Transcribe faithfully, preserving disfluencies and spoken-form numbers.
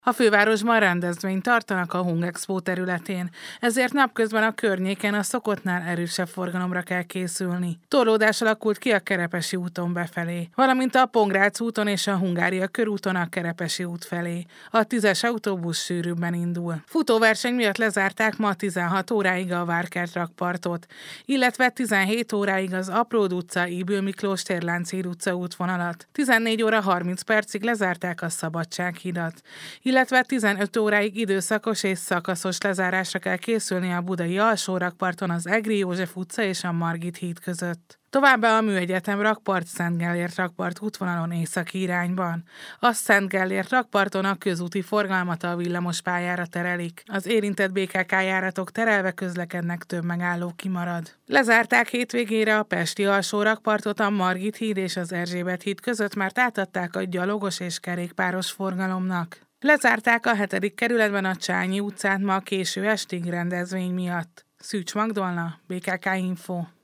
A fővárosban rendezvényt tartanak a Hungexpo területén, ezért napközben a környéken a szokottnál erősebb forgalomra kell készülni. Torlódás alakult ki a Kerepesi úton befelé, valamint a Pongrác úton és a Hungária körúton a Kerepesi út felé. A tízes autóbusz sűrűbben indul. Futóverseny miatt lezárták ma tizenhat óráig a Várkert rakpartot, illetve tizenhét óráig az Apród utca, Ybl Miklós tér, Lánchíd utca útvonalat. tizennégy óra harminc percig lezárták a Szabadsághidat, illetve tizenöt óráig időszakos és szakaszos lezárásra kell készülni a budai alsórakparton az Egri József utca és a Margit híd között. Továbbá a Műegyetem rakpart Szent Gellért rakpart útvonalon északi irányban. A Szent Gellért rakparton a közúti forgalmat a villamos pályára terelik. Az érintett bé ká ká járatok terelve közlekednek, több megálló kimarad. Lezárták hétvégére a pesti alsó rakpartot a Margit híd és az Erzsébet híd között, mert átadták a gyalogos és kerékpáros forgalomnak. Lezárták a hetedik kerületben a Csányi utcát ma a késő estig rendezvény miatt. Szűcs Magdolna, bé ká ká Info.